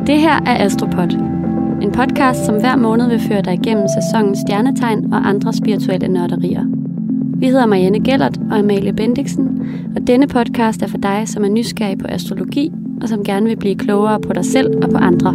Det her er Astropod. En podcast, som hver måned vil føre dig igennem sæsonens stjernetegn og andre spirituelle nørderier. Vi hedder Marianne Gellert og Amalie Bendiksen, og denne podcast er for dig, som er nysgerrig på astrologi, og som gerne vil blive klogere på dig selv og på andre.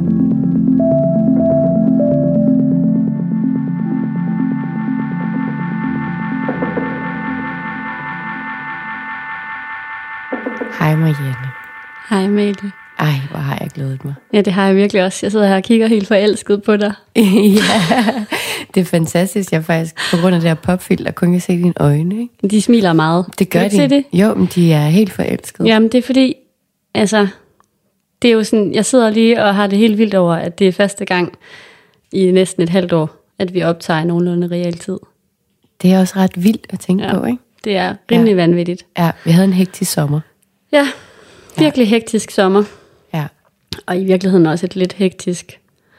Hej Marianne. Hej Amalie. Ej, hvor har jeg glædet mig. Ja, det har jeg virkelig også. Jeg sidder her og kigger helt forelsket på dig. Ja, det er fantastisk. Jeg faktisk på grund af det her popfilter kun kan se dine øjne, ikke? De smiler meget. Det gør kan du de. se det? Jo, men de er helt forelskede. Jamen, det er fordi, altså, det er jo sådan, jeg sidder lige og har det helt vildt over, at det er første gang i næsten et halvt år, at vi optager nogenlunde realtid. Det er også ret vildt at tænke på, ikke? Det er rimelig vanvittigt. Ja, vi havde en hektisk sommer. Ja, virkelig hektisk sommer. Ja. Og i virkeligheden også et lidt hektisk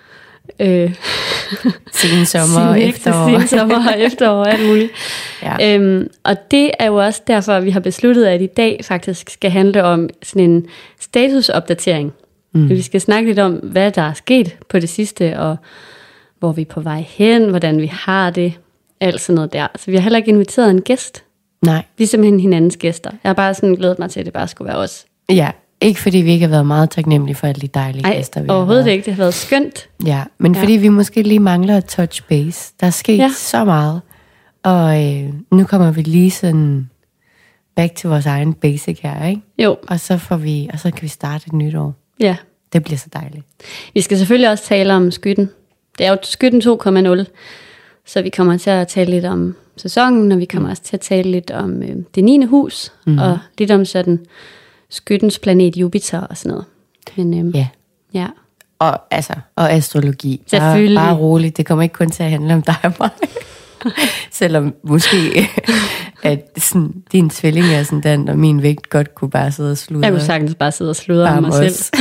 Sen sommer og efterår. Sen sommer og efterår og alt muligt. Ja. Og det er jo også derfor, at vi har besluttet, at i dag faktisk skal handle om sådan en statusopdatering. Vi skal snakke lidt om, hvad der er sket på det sidste, og hvor vi er på vej hen, hvordan vi har det, alt sådan noget der. Så vi har heller ikke inviteret en gæst. Nej. Vi er simpelthen hinandens gæster. Jeg har bare sådan glædet mig til, at det bare skulle være os. Ja, ikke fordi vi ikke har været meget taknemmelige for alle de dejlige gæster, vi har overhovedet været. ikke. Det har været skønt. Ja, men fordi vi måske lige mangler et touch base. Der er sket så meget. Og nu kommer vi lige sådan back til vores egen basic her, ikke? Jo. Og så kan vi starte et nyt år. Ja. Det bliver så dejligt. Vi skal selvfølgelig også tale om Skytten. Det er jo Skytten 2.0. Så vi kommer til at tale lidt om sæsonen, og vi kommer også til at tale lidt om det 9. hus, og lidt om sådan Skyttens planet Jupiter og sådan noget. Men ja. Og astrologi. Selvfølgelig. Bare roligt, det kommer ikke kun til at handle om dig og mig. Selvom måske at sådan, din tvilling er sådan den, og min vægt godt kunne bare sidde og sludre. Jeg kunne sagtens bare sidde og sludre om mig selv.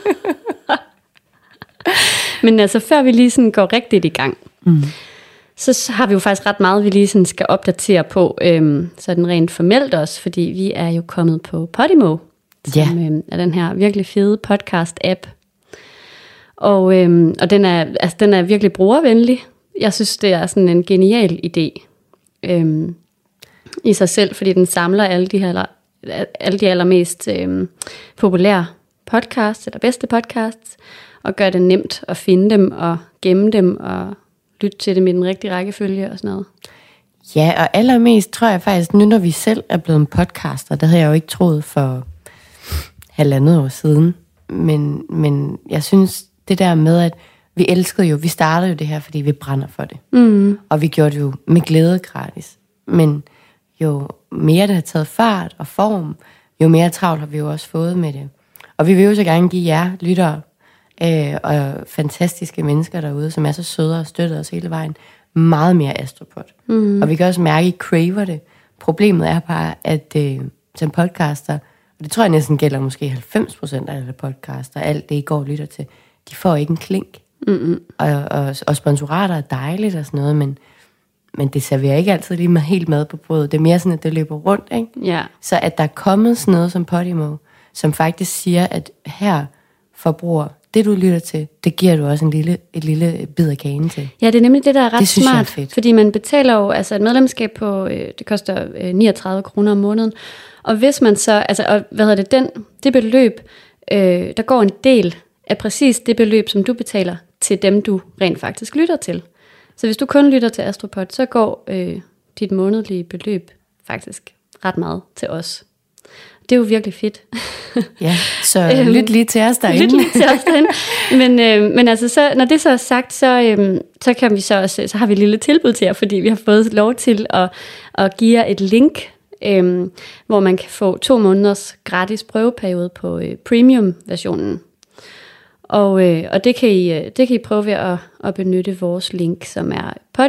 Men altså, før vi lige sådan går rigtigt i gang, så har vi jo faktisk ret meget, vi lige sådan skal opdatere på, sådan rent formelt også, fordi vi er jo kommet på Podimo, som er den her virkelig fede podcast-app. Og den er virkelig brugervenlig. Jeg synes, det er sådan en genial idé i sig selv, fordi den samler alle de allermest populære podcasts, eller bedste podcasts, og gør det nemt at finde dem og gemme dem og lytte til dem i den rigtige rækkefølge og sådan noget. Ja, og allermest tror jeg faktisk, nu når vi selv er blevet en podcaster, det havde jeg jo ikke troet for 1,5 år siden, men jeg synes det der med, at vi startede jo det her, fordi vi brænder for det. Og vi gjorde det jo med glæde gratis. Men jo mere det har taget fart og form, jo mere travlt har vi jo også fået med det. Og vi vil jo så gerne give jer lyttere og fantastiske mennesker derude, som er så søde og støtter os hele vejen, meget mere Astropod. Og vi kan også mærke, at I craver det. Problemet er bare, at som podcaster, og det tror jeg næsten gælder måske 90% af alle podcaster, alt det I går og lytter til, de får ikke en klink. Og sponsorater er dejligt og sådan noget, men det serverer ikke altid lige helt mad på brødet. Det er mere sådan, at det løber rundt, ikke? Ja. Så at der er kommet sådan noget som Podimo, som faktisk siger, at her forbruger, det du lytter til, det giver du også et lille bid af kagen til. Ja, det er nemlig det, der er ret smart, fedt. fordi man betaler jo altså et medlemskab på, det koster 39 kroner om måneden, og hvis man så, det beløb, der går en del af præcis det beløb, som du betaler til dem, du rent faktisk lytter til. Så hvis du kun lytter til Astropod, så går dit månedlige beløb faktisk ret meget til os. Det er jo virkelig fedt. Ja, så lyt lige til os derinde. Lyt lige til os derinde. Men altså, så, når det så er sagt, så kan vi så også, så har vi et lille tilbud til jer, fordi vi har fået lov til at give jer et link, hvor man kan få 2 måneders gratis prøveperiode på premium-versionen. Og det kan I prøve ved at benytte vores link, som er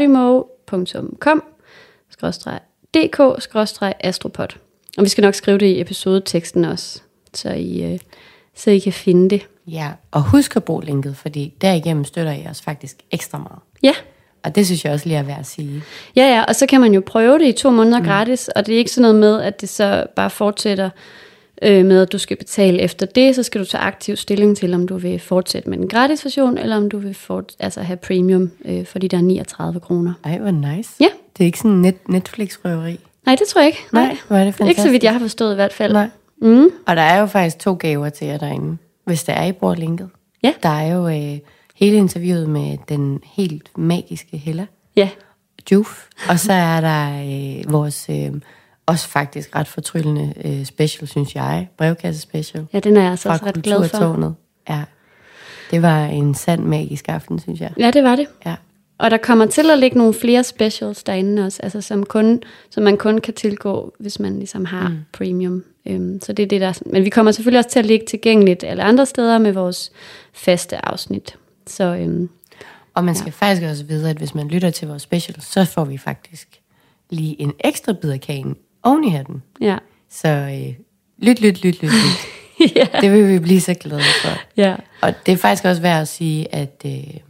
podimo.com/dk/astropod. Og vi skal nok skrive det i episodeteksten også, så I kan finde det. Ja, og husk at bruge linket, fordi derigennem støtter I os faktisk ekstra meget. Ja. Og det synes jeg også lige er værd at sige. Ja, og så kan man jo prøve det i 2 måneder gratis, og det er ikke sådan noget med, at det så bare fortsætter med at du skal betale efter det, så skal du tage aktiv stilling til, om du vil fortsætte med den gratis version, eller om du vil have premium for de der 39 kroner. Ej, hvor nice. Ja. Det er ikke sådan Netflix-røveri. Nej, det tror jeg ikke. Nej, hvor er det fantastisk. Ikke så vidt jeg har forstået i hvert fald. Nej. Og der er jo faktisk 2 gaver til jer derinde, hvis der er, I bruger linket. Ja. Der er jo hele interviewet med den helt magiske Hella. Ja. Juf. Og så er der vores også faktisk ret fortryllende special, synes jeg. Brevkasse special. Ja, den er jeg altså også ret glad for. Ja. Det var en sand magisk aften, synes jeg. Ja, det var det. Ja. Og der kommer til at ligge nogle flere specials derinde også, altså som man kun kan tilgå, hvis man ligesom har premium. Så det er det der. Men vi kommer selvfølgelig også til at ligge tilgængeligt alle andre steder med vores faste afsnit. Så, og man skal faktisk også vide, at hvis man lytter til vores special, så får vi faktisk lige en ekstra bid af kagen oven i hatten. Ja. Så lyt. Ja. Det vil vi blive så glade for. Ja. Og det er faktisk også værd at sige, at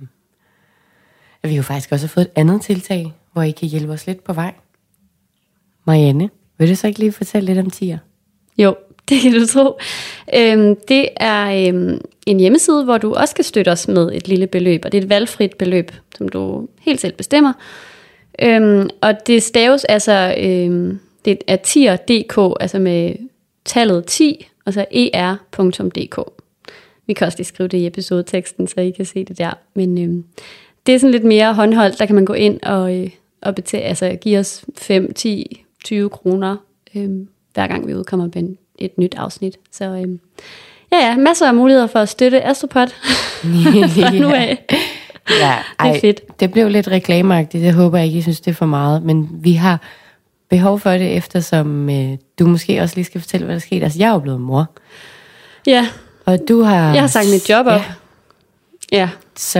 vi jo faktisk også har fået et andet tiltag, hvor I kan hjælpe os lidt på vej. Marianne, vil du så ikke lige fortælle lidt om TIR? Jo, det kan du tro. Det er en hjemmeside, hvor du også kan støtte os med et lille beløb, og det er et valgfrit beløb, som du helt selv bestemmer. Og det staves altså, det er TIR.dk, altså med tallet 10, og så er.dk. Vi kan også lige skrive det i episodeteksten, så I kan se det der. Men det er sådan lidt mere håndholdt, der kan man gå ind og betale, altså give os 5, 10, 20 kroner, hver gang vi udkommer med et nyt afsnit. Så ja, masser af muligheder for at støtte Astropod fra nu af. Ja, det er fedt. Det blev lidt reklameagtigt, jeg håber ikke, I synes, det er for meget, men vi har behov for det, eftersom du måske også lige skal fortælle, hvad der skete. Altså, jeg er jo blevet mor. Ja, og du har... Jeg har sagt mit job op. Ja. Så...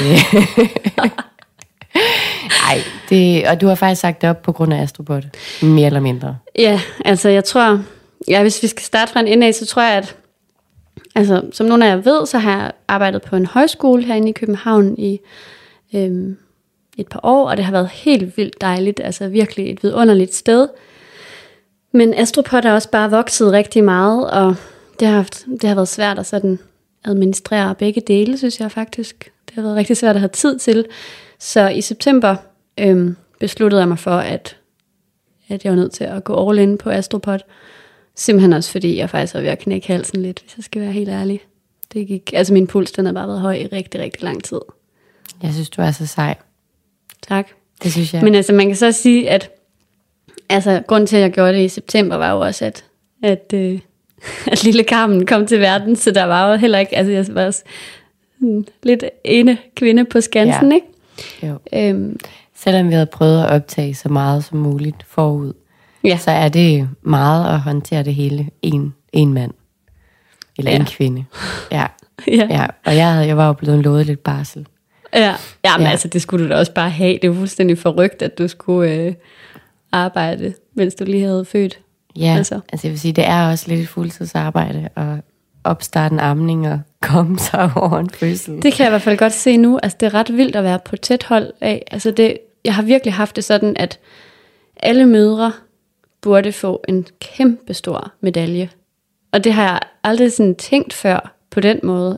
og du har faktisk sagt det op på grund af Astropod, mere eller mindre. Ja, altså jeg tror... Ja, hvis vi skal starte fra en ende af, så tror jeg, at... Altså, som nogle af jer ved, så har jeg arbejdet på en højskole herinde i København i et par år, og det har været helt vildt dejligt, altså virkelig et vidunderligt sted. Men Astropod er også bare vokset rigtig meget, og det har været svært at sådan administrere begge dele, synes jeg faktisk. Det har været rigtig svært at have tid til. Så i september besluttede jeg mig for, at jeg var nødt til at gå all in på Astropod. Simpelthen også fordi jeg faktisk var ved at knække halsen lidt, hvis jeg skal være helt ærlig. Det gik, altså min puls, den har bare været høj i rigtig, rigtig lang tid. Jeg synes, du er så sej. Tak. Det synes jeg. Men altså, man kan så sige, at altså, grunden til, at jeg gjorde det i september, var jo også, at lille Carmen kom til verden, så der var jo heller ikke, altså jeg var også lidt ene kvinde på Skansen, ja. Ikke? Jo. Selvom vi havde prøvet at optage så meget som muligt forud, så er det meget at håndtere det hele en mand. Eller en kvinde. Ja. Ja. Og jeg var jo blevet lovet lidt barsel. Men altså, det skulle du da også bare have. Det er jo fuldstændig forrygt, at du skulle arbejde, mens du lige havde født. Ja, altså jeg vil sige, det er også lidt et fuldtidsarbejde at opstarte en amning og komme sig over en fødsel. Det kan jeg i hvert fald godt se nu. Altså, det er ret vildt at være på tæt hold af. Altså, jeg har virkelig haft det sådan, at alle mødre burde få en kæmpe stor medalje. Og det har jeg aldrig sådan tænkt før på den måde,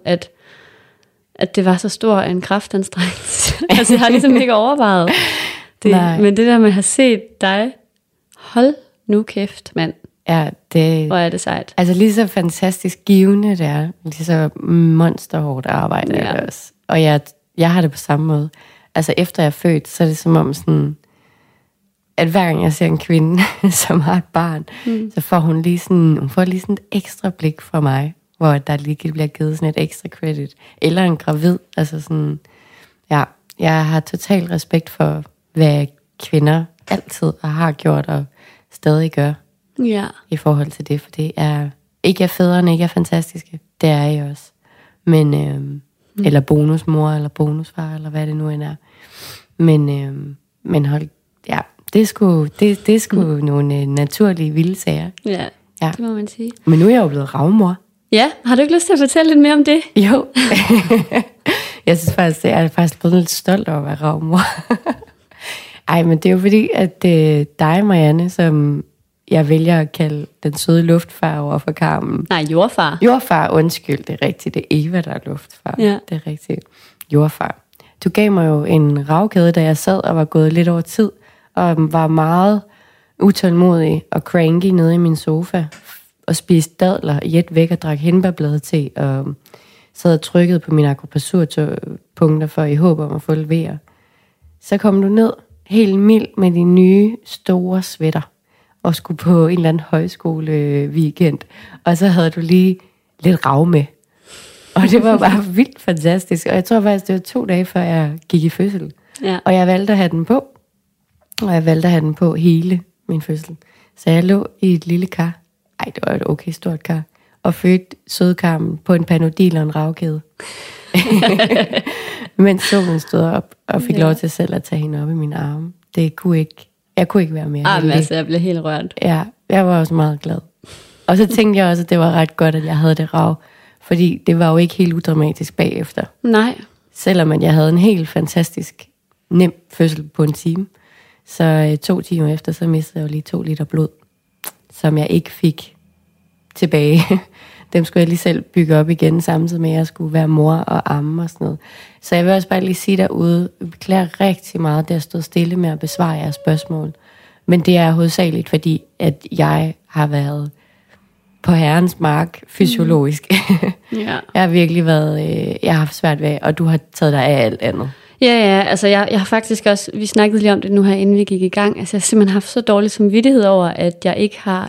at det var så stor en kraftanstrengelse. Altså, jeg har ligesom ikke overvejet det. Men det der med at have set dig, hold nu kæft, mand. Ja, hvor er det sejt. Altså lige så fantastisk givende det er, lige så monsterhårdt arbejde er det også. Og jeg har det på samme måde. Altså efter jeg er født, så er det som om sådan, at hver gang jeg ser en kvinde, som har et barn, så får hun lige sådan et ekstra blik fra mig, hvor der lige bliver givet sådan et ekstra credit. Eller en gravid, altså sådan, jeg har total respekt for, hvad kvinder altid har gjort og stadig gør. Ja. I forhold til det, for det er ikke af fædrene, ikke er fantastiske. Det er I også. Men, eller bonusmor, eller bonusfar, eller hvad det nu end er. Men hold, det er sgu nogle naturlige vilde sager. Ja, det må man sige. Men nu er jeg jo blevet ravmor. Ja, har du ikke lyst til at fortælle lidt mere om det? Jo. Jeg synes faktisk, jeg er faktisk blevet lidt stolt over at være ravmor. Ej, men det er jo fordi, at dig, Marianne, som jeg vælger at kalde den søde luftfar over for Carmen. Nej, jordfar. Jordfar, undskyld, det er rigtigt. Det er Eva, der er luftfar. Ja. Det er rigtigt. Jordfar. Du gav mig jo en ravkæde, da jeg sad og var gået lidt over tid, og var meget utålmodig og cranky nede i min sofa, og spiste dadler i et væk og drak hindbærblade te, og sad og trykkede på mine akupressurpunkter for i håb om at få levere. Så kom du ned helt mild med de nye store sweater, og skulle på en eller anden højskole weekend, og så havde du lige lidt rav med. Og det var bare vildt fantastisk, og jeg tror faktisk, det var 2 dage, før jeg gik i fødsel. Ja. Og jeg valgte at have den på, og jeg valgte at have den på hele min fødsel. Så jeg lå i et lille kar, det var et okay stort kar, og fødte sødkarmen på en Panodil og en ravkæde. Mens solen stod op, og fik lov til selv at tage hende op i mine arme. Jeg kunne ikke være mere heldig. Altså, jeg blev helt rørt. Ja, jeg var også meget glad. Og så tænkte jeg også, at det var ret godt, at jeg havde det rav, fordi det var jo ikke helt udramatisk bagefter. Nej. Selvom at jeg havde en helt fantastisk nem fødsel på en time, så 2 timer efter, så mistede jeg jo lige 2 liter blod, som jeg ikke fik tilbage. Dem skulle jeg lige selv bygge op igen, samtidig med, at jeg skulle være mor og amme og sådan noget. Så jeg vil også bare lige sige derude, jeg beklager rigtig meget, at jeg stod stille med at besvare jeres spørgsmål. Men det er hovedsageligt, fordi at jeg har været på herrens mark fysiologisk. Ja. Jeg har virkelig været, jeg har haft svært ved, og du har taget dig af alt andet. Ja, altså jeg har faktisk også, vi snakkede lige om det nu her, inden vi gik i gang, altså jeg har simpelthen haft så dårlig samvittighed over, at jeg ikke har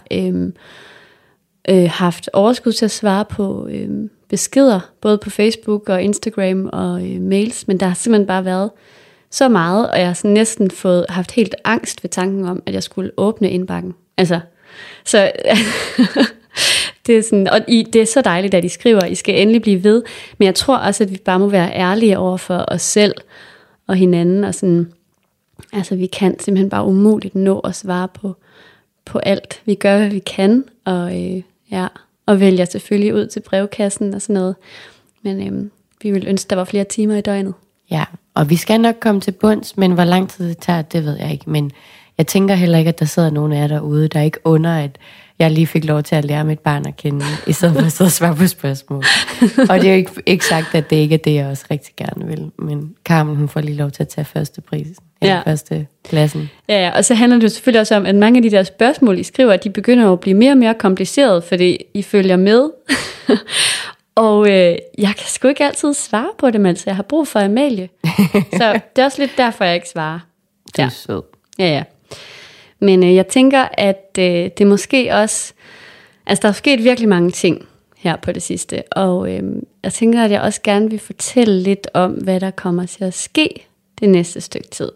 haft overskud til at svare på beskeder, både på Facebook og Instagram og mails, men der har simpelthen bare været så meget, og jeg har sådan næsten haft helt angst ved tanken om, at jeg skulle åbne indbakken. Altså, så det er sådan, og det er så dejligt, at I skriver, at I skal endelig blive ved, men jeg tror også, at vi bare må være ærlige over for os selv og hinanden, og sådan, altså vi kan simpelthen bare umuligt nå at svare på alt. Vi gør, hvad vi kan, og vælger selvfølgelig ud til brevkassen og sådan noget, men vi vil ønske, der var flere timer i døgnet. Ja, og vi skal nok komme til bunds, men hvor lang tid det tager, det ved jeg ikke, men jeg tænker heller ikke, at der sidder nogen af jer derude, der ikke under, at jeg lige fik lov til at lære mit barn at kende, i stedet for at sidde og svare på spørgsmål. Og det er jo ikke sagt, at det ikke er det, jeg også rigtig gerne vil. Men Carmen, hun får lige lov til at tage første pladsen. Ja, og så handler det jo selvfølgelig også om, at mange af de der spørgsmål, I skriver, de begynder jo at blive mere og mere komplicerede, fordi I følger med. Og jeg kan sgu ikke altid svare på det, altså jeg har brug for Amalie. Så det er også lidt derfor, jeg ikke svarer. Du er sød. Ja. Men jeg tænker, at det måske også... Altså, der er sket virkelig mange ting her på det sidste. Og jeg tænker, at jeg også gerne vil fortælle lidt om, hvad der kommer til at ske det næste stykke tid.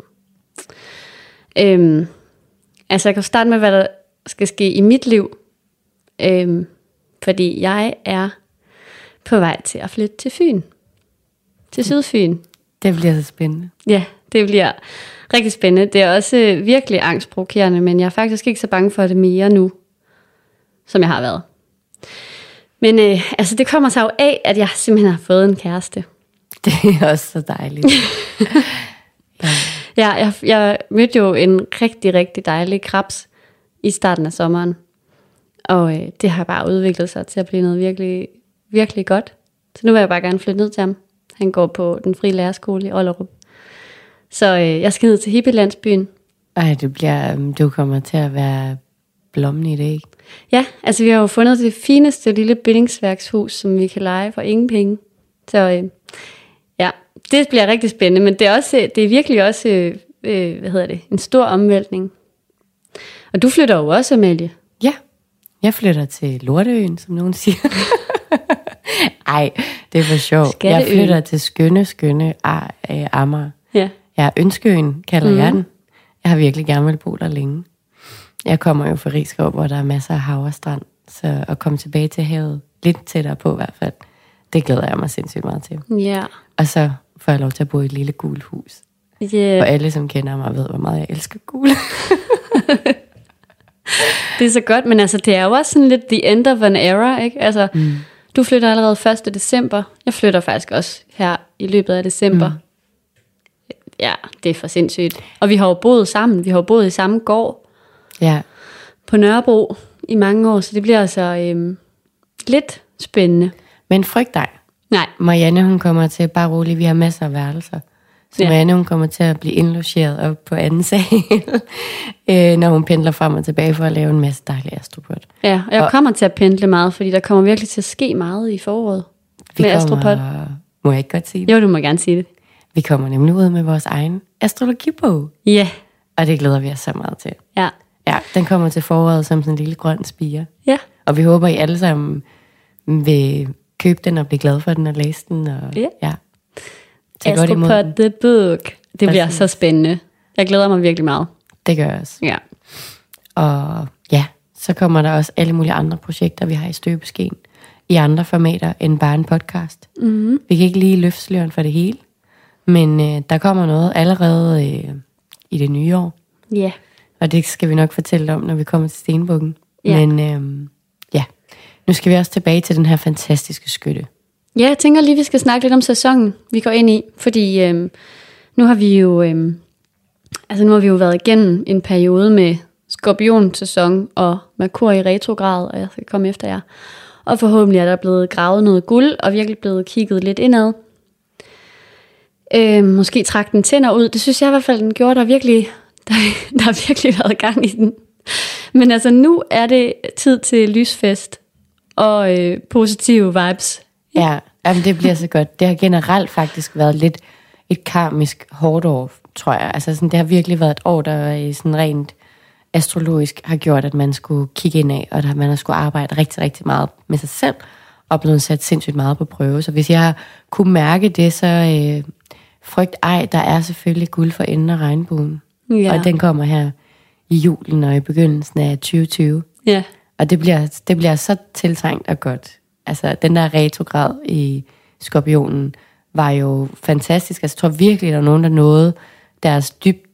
Altså, jeg kan starte med, hvad der skal ske i mit liv. Fordi jeg er på vej til at flytte til Fyn. Til Sydfyn. Det bliver så spændende. Ja, det bliver rigtig spændende. Det er også virkelig angstprovokerende, men jeg er faktisk ikke så bange for det mere nu, som jeg har været. Men altså, det kommer sig jo af, at jeg simpelthen har fået en kæreste. Det er også så dejligt. Ja, jeg mødte jo en rigtig, rigtig dejlig krebs i starten af sommeren. Og det har bare udviklet sig til at blive noget virkelig, virkelig godt. Så nu vil jeg bare gerne flytte ned til ham. Han går på den frie lærerskole i Ollerup. Så jeg skal ned til hippielandsbyen. Ej, du kommer til at være blommen i det, ikke? Ja, altså vi har jo fundet det fineste lille bindingsværkshus, som vi kan leje for ingen penge. Så ja, det bliver rigtig spændende, men det er virkelig også en stor omvæltning. Og du flytter jo også, Amalie. Ja, jeg flytter til Lorteøen, som nogen siger. Ej, det er for sjovt. Jeg flytter til skønne Amager. Ja, Ønskeøen kalder jeg den. Jeg har virkelig gerne vil bo der længe. Jeg kommer jo fra Rigskov, hvor der er masser af hav og strand. Så at komme tilbage til havet, lidt tættere på i hvert fald, det glæder jeg mig sindssygt meget til. Ja. Og så får jeg lov til at bo i et lille gult hus. Yeah. Og alle, som kender mig, ved, hvor meget jeg elsker gule. Det er så godt, men altså, det er jo også sådan lidt the end of an era, ikke? Altså, du flytter allerede 1. december. Jeg flytter faktisk også her i løbet af december. Ja, det er for sindssygt. Og vi har jo boet sammen. Vi har jo boet i samme gård. Ja. på Nørrebro i mange år, så det bliver altså lidt spændende. Men frygt dig. Nej. Marianne, hun kommer til, bare roligt, vi har masser af værelser. Så Marianne, hun kommer til at blive indlogeret op på anden sal, når hun pendler frem og tilbage for at lave en masse dejlig Astropod. Ja, og jeg kommer til at pendle meget, fordi der kommer virkelig til at ske meget i foråret med Astropod. Må jeg ikke godt sige det? Jo, du må gerne sige det. Vi kommer nemlig ud med vores egen astrologibog. Ja. Og det glæder vi os så meget til. Ja. Ja, den kommer til foråret som sådan en lille grøn spire. Ja. Og vi håber, I alle sammen vil købe den og blive glad for den og læse den. Og, ja. Astropod the Book. Det bliver så spændende. Jeg glæder mig virkelig meget. Det gør jeg også. Ja. Og ja, så kommer der også alle mulige andre projekter, vi har i støbeskeen. I andre formater end bare en podcast. Mm-hmm. Vi kan ikke lige løfte sløren for det hele. Men der kommer noget allerede i det nye år. Ja. Yeah. Og det skal vi nok fortælle om, når vi kommer til Stenbukken. Yeah. Men ja, nu skal vi også tilbage til den her fantastiske skytte. Ja, jeg tænker lige, vi skal snakke lidt om sæsonen, vi går ind i. Fordi nu har vi jo været igennem en periode med skorpionsæson og Merkur i retrograd, og jeg skal komme efter jer. Og forhåbentlig er der blevet gravet noget guld, og virkelig blevet kigget lidt indad. Måske trak den tænder ud. Det synes jeg i hvert fald, den gjorde. Der har virkelig været gang i den. Men altså, nu er det tid til lysfest og positive vibes. Ja, jamen det bliver så godt. Det har generelt faktisk været lidt et karmisk hårdt år, tror jeg. Altså sådan, det har virkelig været et år, der sådan rent astrologisk har gjort, at man skulle kigge ind af, og at man har skulle arbejde rigtig, rigtig meget med sig selv, og blevet sat sindssygt meget på prøve. Så hvis jeg kunne mærke det, så frygt ej, der er selvfølgelig guld for enden af regnbuen. Ja. Og den kommer her i julen og i begyndelsen af 2020. Ja. Og det bliver så tiltrængt og godt. Altså, den der retrograd i Skorpionen var jo fantastisk. Altså, jeg tror virkelig, der er nogen, der nåede deres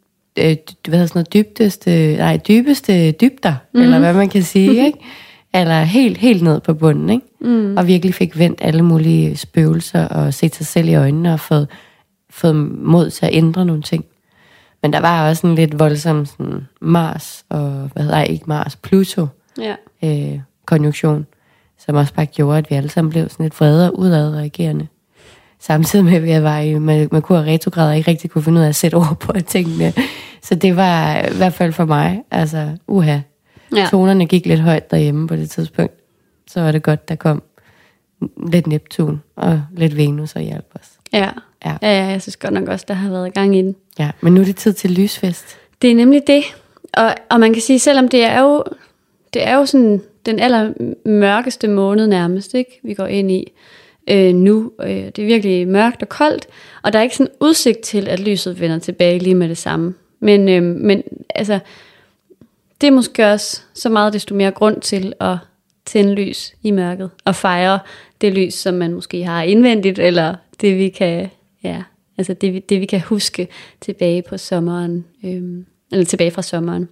dybeste dybder, eller hvad man kan sige, ikke? Eller helt ned på bunden, ikke? Og virkelig fik vendt alle mulige spøgelser og set sig selv i øjnene og fået mod til at ændre nogle ting. Men der var også en lidt voldsom sådan Mars og, Pluto konjunktion, som også bare gjorde, at vi alle sammen blev sådan lidt vrede og udadreagerende. Samtidig med, at vi var i Merkur og retrograd og ikke rigtig kunne finde ud af at sætte ord på tingene. Så det var i hvert fald for mig, altså tonerne gik lidt højt derhjemme på det tidspunkt. Så var det godt, der kom lidt Neptun og lidt Venus og hjalp os. Ja, jeg synes godt nok også, der har været gang i den. Ja, men nu er det tid til lysfest. Det er nemlig det. Og man kan sige, selvom det er jo sådan den allermørkeste måned nærmest, ikke? Vi går ind i nu. Det er virkelig mørkt og koldt, og der er ikke sådan udsigt til, at lyset vender tilbage lige med det samme. Men altså, det er måske også så meget desto mere grund til at tænde lys i mørket, og fejre det lys, som man måske har indvendigt, eller det vi kan, det vi kan huske tilbage på sommeren, eller tilbage fra sommeren.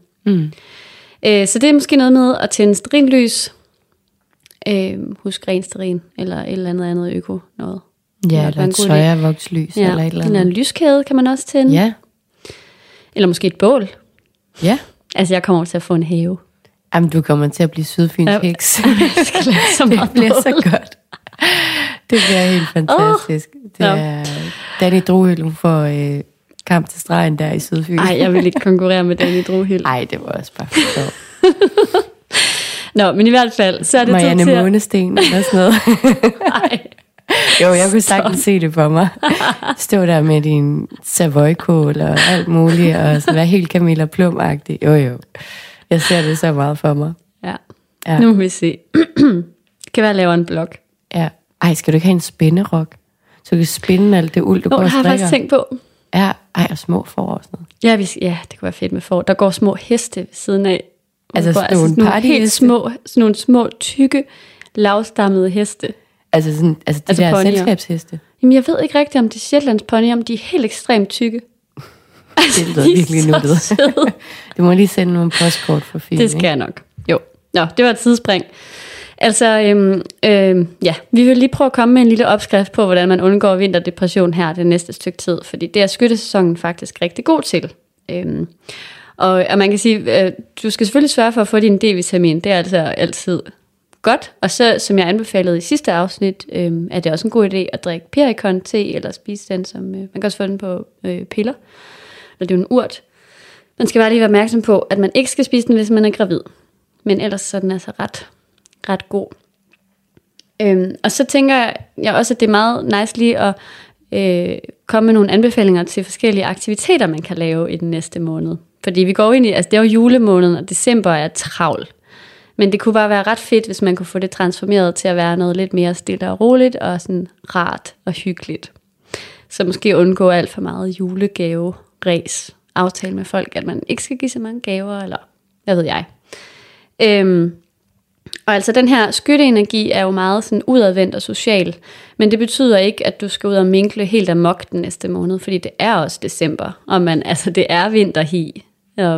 Så det er måske noget med at tænde stearinlys, husk ren stearin, eller et eller andet øko noget. Ja, eller et sojavokslys, eller et eller andet. Eller en lyskæde kan man også tænde. Ja. Eller måske et bål. Ja. Altså, jeg kommer til at få en have. Jamen, du kommer til at blive Sydfyns heks. Det bliver så godt. Det bliver helt fantastisk. Det er Danny Drohyl, hun får kamp til stregen der i Sydfyn. Nej, jeg vil ikke konkurrere med Danny Drohyl. Nej, det var også bare for sjov. Nå, men i hvert fald, så er det Marianne Månesten eller sådan noget. Nej. Jo, jeg kunne sagtens se det for mig. Stå der med din Savoy-kål og alt muligt, og sådan være helt Camilla Plum-agtig. Jo. Jeg ser det så meget for mig. Ja. Nu må vi se. Det kan være, at jeg laver en blog. Ja. Ej, skal du ikke have en spænderok? Så du kan spænde alt det uld, du går og strikker. Det har jeg faktisk tænkt på. Ja, og små får og sådan noget. Ja, det kunne være fedt med får. Der går små heste ved siden af. Altså sådan nogle helt små, sådan nogle små, tykke, lavstammede heste. Altså de der selskabsheste? Jamen, jeg ved ikke rigtigt, om de Shetlands ponyer, om de er helt ekstremt tykke. Altså, det er virkelig nuttet. Du må lige sende nogle postkort for film. Det skal jeg nok. Jo. Nå, det var et tidsspring. Altså, vi vil lige prøve at komme med en lille opskrift på, hvordan man undgår vinterdepression her det næste stykke tid, fordi det er skyttesæsonen faktisk rigtig god til. Og man kan sige, du skal selvfølgelig sørge for at få din D-vitamin. Det er altså altid godt. Og så, som jeg anbefalede i sidste afsnit, er det også en god idé at drikke Pericon-te, eller spise den, som man kan også få den på piller. Eller det er jo en urt. Man skal bare lige være opmærksom på, at man ikke skal spise den, hvis man er gravid. Men ellers så er den altså ret god. Og så tænker jeg også, at det er meget nice lige at komme med nogle anbefalinger til forskellige aktiviteter, man kan lave i den næste måned. Fordi vi går ind i, altså det er jo julemåneden, og december er travl. Men det kunne bare være ret fedt, hvis man kunne få det transformeret til at være noget lidt mere stille og roligt, og sådan rart og hyggeligt. Så måske undgå alt for meget julegave-ræs. Aftale med folk, at man ikke skal give så mange gaver, eller hvad ved jeg. Og altså den her skytteenergi er jo meget sådan udadvendt og social, men det betyder ikke, at du skal ud og minkle helt amok den næste måned, fordi det er også december, og det er vinterhi, og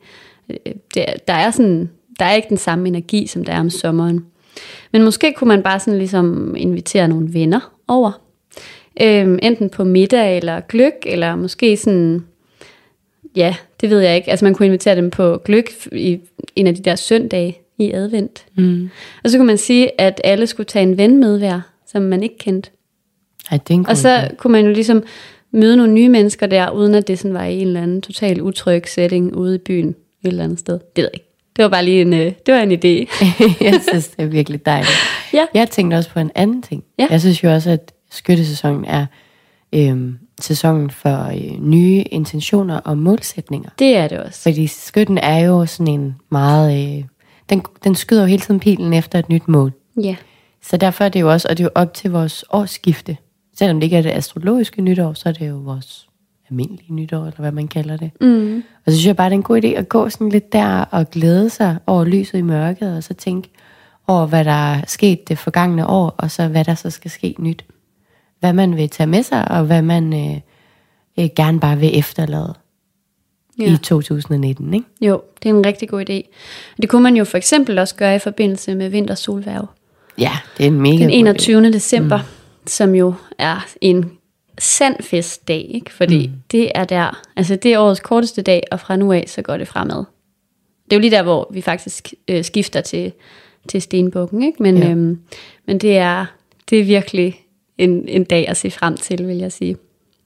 der er ikke den samme energi, som der er om sommeren. Men måske kunne man bare sådan ligesom invitere nogle venner over, enten på middag eller gløgg, eller måske sådan, ja, det ved jeg ikke, altså man kunne invitere dem på gløgg i en af de der søndage i advent. Og så kunne man sige, at alle skulle tage en ven med hver, som man ikke kendte. Og så kunne man jo ligesom møde nogle nye mennesker der, uden at det sådan var i en eller anden total utryg setting ude i byen et eller andet sted. Det ved jeg ikke. Det var bare lige en idé. Jeg synes, det er virkelig dejligt. Ja. Jeg tænkte også på en anden ting. Ja. Jeg synes jo også, at skyttesæsonen er sæsonen for nye intentioner og målsætninger. Det er det også. Fordi skytten er jo sådan en meget... Den skyder jo hele tiden pilen efter et nyt mål. Ja. Så derfor er det jo også, og det er jo op til vores årsskifte. Selvom det ikke er det astrologiske nytår, så er det jo vores almindelige nytår, eller hvad man kalder det. Og så synes jeg bare, det er en god idé at gå sådan lidt der og glæde sig over lyset i mørket, og så tænke over, hvad der er sket det forgangne år, og så hvad der så skal ske nyt. Hvad man vil tage med sig, og hvad man gerne bare vil efterlade i 2019, ikke? Jo, det er en rigtig god idé. Det kunne man jo for eksempel også gøre i forbindelse med vintersolværv. Ja, det er en mega den 21. december, som jo er en sand festdag, ikke? Fordi det er der, altså det er årets korteste dag, og fra nu af, så går det fremad. Det er jo lige der, hvor vi faktisk skifter til stenbukken, ikke? Men det er virkelig en dag at se frem til, vil jeg sige.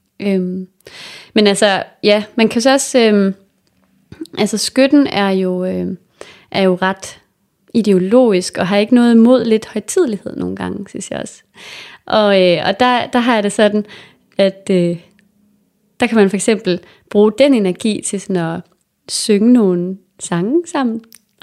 Men altså, ja, man kan så også, altså skytten er jo ret ideologisk, og har ikke noget imod lidt højtidelighed nogle gange, synes jeg også. Og der har jeg det sådan, at der kan man for eksempel bruge den energi til sådan at synge nogle sange sammen.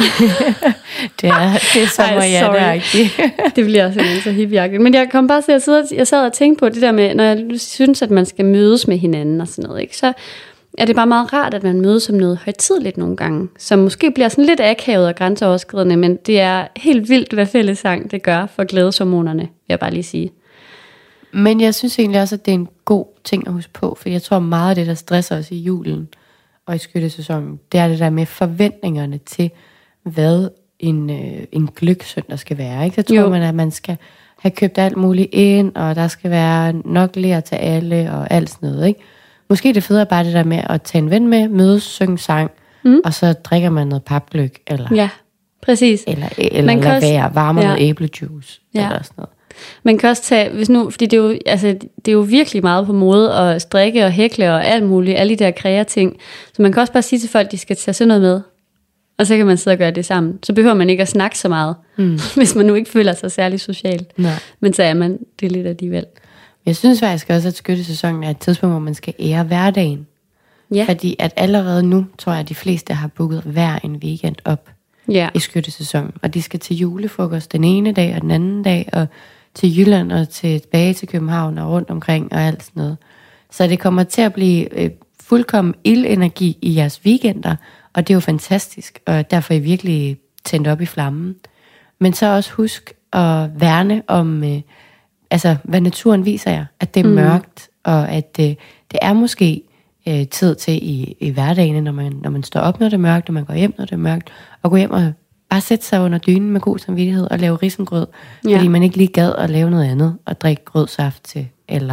det er sommerhjerteagtigt. Det bliver simpelthen så hippieagtigt. Men jeg kom bare til at jeg sad og tænkte på det der med, når jeg synes, at man skal mødes med hinanden og sådan noget, ikke? Så er det bare meget rart, at man mødes som noget højtideligt nogle gange, som måske bliver sådan lidt akavet og grænseoverskridende, men det er helt vildt, hvad fællessang det gør for glædeshormonerne, vil jeg bare lige sige. Men jeg synes egentlig også, at det er en god ting at huske på, for jeg tror meget af det, der stresser os i julen og i skyttesæsonen, det er det der med forventningerne til, hvad en gløggsøndag skal være. Ikke? Så tror man, at man skal have købt alt muligt ind, og der skal være nok ler til alle, og alt sådan noget. Ikke? Måske det federe bare det der med at tage en ven med, mødes, synge sang, og så drikker man noget papgløgg, eller, ja, præcis. eller lade være, varme noget æblejuice, eller sådan noget. Man kan også tage, fordi det er jo virkelig meget på mode at strikke og hækle og alt muligt, alle de der kreating. Så man kan også bare sige til folk, at de skal tage sådan noget med. Og så kan man sidde og gøre det sammen. Så behøver man ikke at snakke så meget, hvis man nu ikke føler sig særlig social. Nej. Men så er man det lidt alligevel. Jeg synes faktisk også, at skyttesæsonen er et tidspunkt, hvor man skal ære hverdagen. Ja. Fordi at allerede nu, tror jeg, at de fleste har booket hver en weekend op i skyttesæsonen. Og de skal til julefrokost den ene dag og den anden dag, og til Jylland og tilbage til København og rundt omkring og alt sådan noget. Så det kommer til at blive fuldkommen ildenergi i jeres weekender, og det er jo fantastisk, og derfor er I virkelig tændt op i flammen. Men så også husk at værne om, hvad naturen viser jer, at det er mørkt, og at det er måske tid til i hverdagen, når man står op, når det er mørkt, og man går hjem, når det er mørkt, og gå hjem og bare sætte sig under dynen med god samvittighed og lave risengrød, fordi man ikke lige gad at lave noget andet, og drikke grødsaft til, eller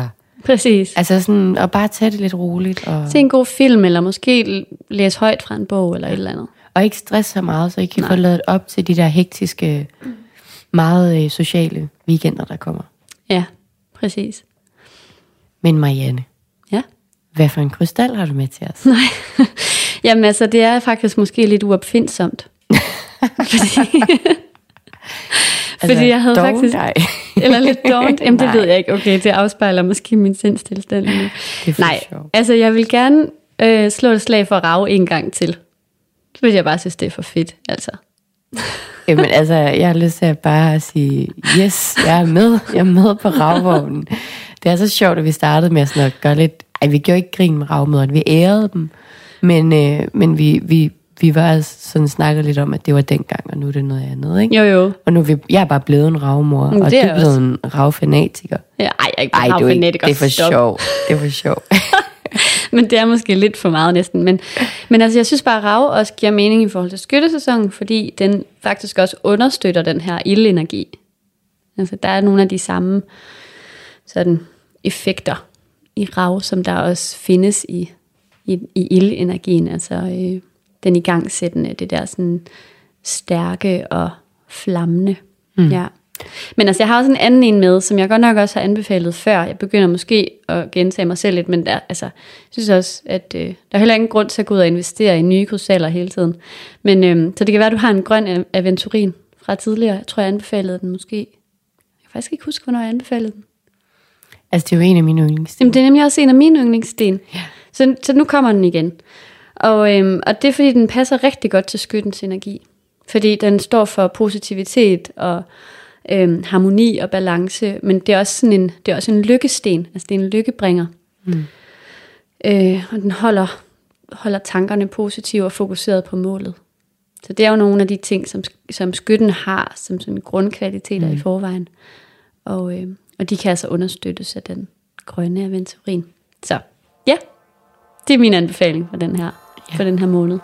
Præcis. Altså sådan, og bare tage det lidt roligt. Og se en god film, eller måske læse højt fra en bog, eller et eller andet. Og ikke stresse så meget, så I kan få lavet op til de der hektiske, meget sociale weekender, der kommer. Ja, præcis. Men Marianne, ja? Hvad for en krystal har du med til os? Nej, jamen altså, det er faktisk måske lidt uopfindsomt. Fordi jeg havde faktisk... Eller lidt don't. Jamen det ved jeg ikke. Okay, det afspejler måske min sindstilstand. Nej, sjovt. Altså jeg vil gerne slå et slag for Rav en gang til. Fordi jeg bare synes, det er for fedt, altså. Jamen altså, jeg har lyst til at bare sige, yes, jeg er med. Jeg er med på Ravvognen. Det er så sjovt, at vi startede med sådan at gøre lidt... vi gjorde ikke grin med ravmøderne, vi ærede dem. Men vi var sådan snakket lidt om, at det var dengang, og nu er det noget andet, ikke? Jo. Og nu er jeg er bare blevet en ravmor, og du er blevet en ravfanatiker. Ja, jeg er ikke ravfanatiker. Det er for sjov. Det er for sjov. Men det er måske lidt for meget næsten. Men altså, jeg synes bare, at rav også giver mening i forhold til skyttesæsonen, fordi den faktisk også understøtter den her ildenergi. Altså, der er nogle af de samme sådan effekter i rav, som der også findes i ildenergien. Altså den igangsættende, det der sådan stærke og flammende. Ja. Men altså, jeg har også en anden en med, som jeg godt nok også har anbefalet før. Jeg begynder måske at gentage mig selv lidt, men jeg synes også, at der er heller ingen grund til at gå ud og investere i nye krystaller hele tiden. Men så det kan være, at du har en grøn aventurin fra tidligere. Jeg tror, jeg anbefalede den måske. Jeg kan faktisk ikke huske, hvornår jeg anbefalede den. Altså, det er jo en af mine yndlingssten. Jamen, det er nemlig også en af mine yndlingssten. Ja. Så nu kommer den igen. Og det er, fordi den passer rigtig godt til skyttens energi. Fordi den står for positivitet og harmoni og balance, men det er også en lykkesten, altså det er en lykkebringer. Og den holder tankerne positive og fokuseret på målet. Så det er jo nogle af de ting, som skytten har, som sådan grundkvaliteter i forvejen. Og de kan altså understøttes af den grønne aventurin. Så ja, det er min anbefaling for den her måned.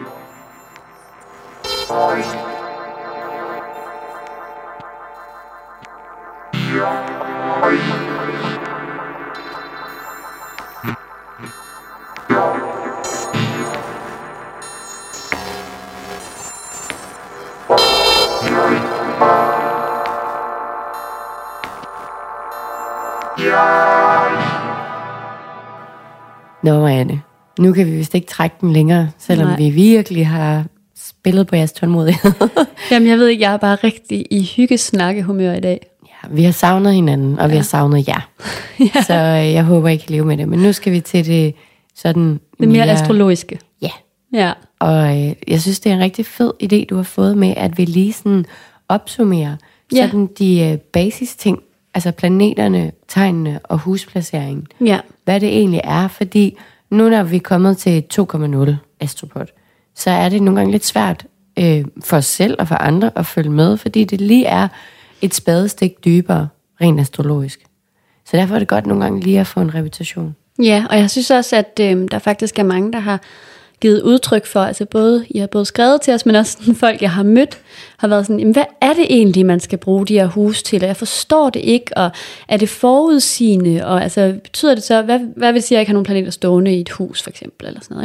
Nå, Marianne, nu kan vi vist ikke trække den længere, selvom vi virkelig har spillet på jeres tålmodighed. Jamen, jeg ved ikke, jeg er bare rigtig i hyggesnakkehumør i dag. Ja, vi har savnet hinanden, og vi har savnet jer. Ja. Så jeg håber, I kan leve med det. Men nu skal vi til det sådan... Det mere astrologiske. Ja. Og jeg synes, det er en rigtig fed idé, du har fået med, at vi lige sådan opsummerer sådan de basis-ting, altså planeterne, tegnene og husplaceringen. Ja. Hvad det egentlig er, fordi nu når vi er kommet til 2,0 astropod, så er det nogle gange lidt svært for os selv og for andre at følge med, fordi det lige er et spadestik dybere, rent astrologisk. Så derfor er det godt nogle gange lige at få en reputation. Ja, og jeg synes også, at der faktisk er mange, der har givet udtryk for, altså I har både skrevet til os, men også sådan, folk, jeg har mødt, har været sådan, jamen, hvad er det egentlig, man skal bruge de her huse til? Og jeg forstår det ikke, og er det forudsigende? Og altså, betyder det så, hvad vil sige, at jeg ikke har nogen planeter stående i et hus, for eksempel, eller sådan noget,